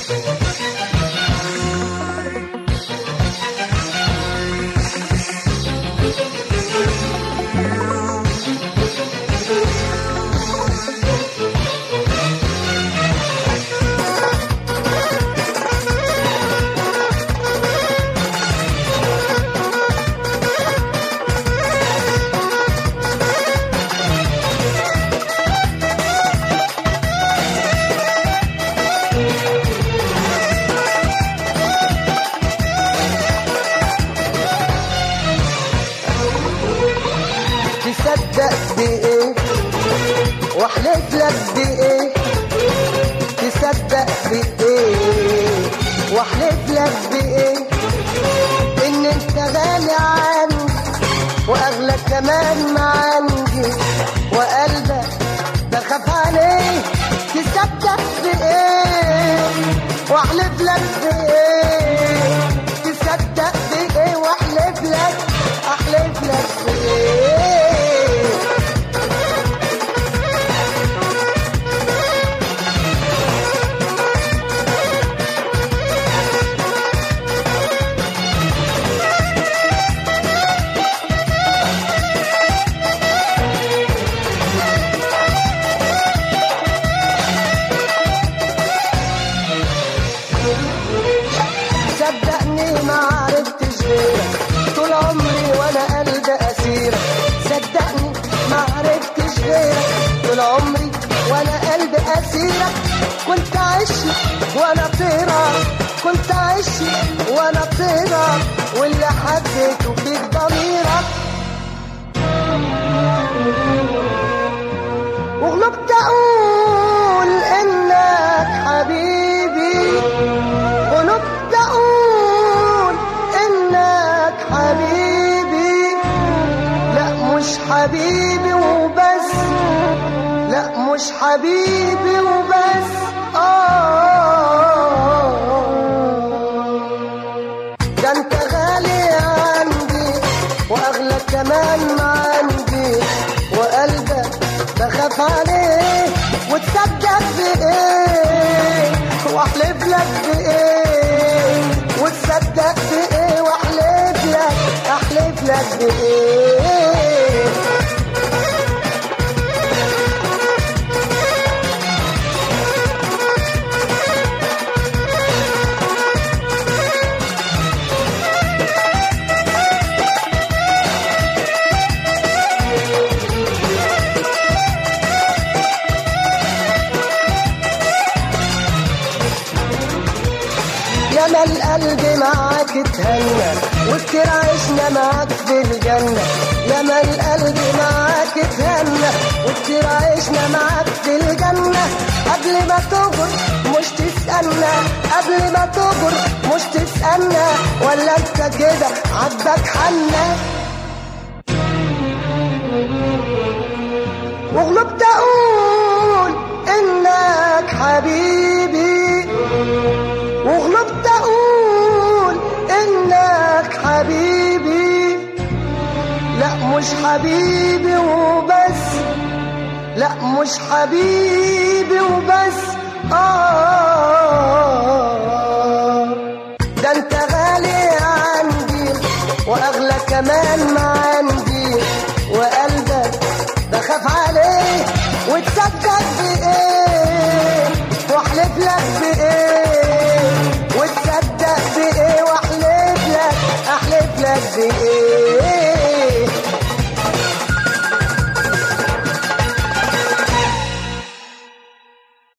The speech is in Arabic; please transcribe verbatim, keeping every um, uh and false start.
تصدق بإيه واحلف لك بإيه، تصدق بإيه واحلف لك بإيه، إن أنت غالي عني وأغلى كمان ما عندي، وقلبك بخاف عليه. تصدق بإيه واحلف لك بإيه، تصدق بإيه واحلف لك أحلف لك بإيه. صدقني ما عرفتش غيرك طول عمري وانا قلبي اسيرك، صدقني ما عرفتش غيرك طول عمري وانا قلبي اسيرك، كنت عشق وانا طيرك، كنت عشق وانا طيرك، واللي حبيته فيك ضميرك، وغلبت اقول انك حبيبي، غلبت اقول انك حبيبي، لا مش حبيبي وبس، لا مش حبيبي وبس. آه ده انت غالي عندي واغلى كمان ما عندي، وقلبك بخاف عليه. وتصدق بإيه واحلف لك بإيه، وتصدق بإيه واحلف لك احلف لك بإيه. ياما القلب معاك اتهنى وكتير عشنا معاك في الجنة، ياما القلب معاك اتهنى وكتير عشنا معاك في الجنة، قبل ما تغر مش تسألنا، قبل ما تغر مش تسألنا، ولا انت كده عجبك حنا. وغلبت اقول انك حبيبي، وغلبت اقول انك حبيبي، لا مش حبيبي وبس، لا مش حبيبي وبس. آه ده انت غالي عندي واغلى كمان ما عندي، وقلبك بخاف عليه. وتصدق بإيه واحلف لك بإيه، وتصدق بإيه واحلف لك احلف لك بإيه.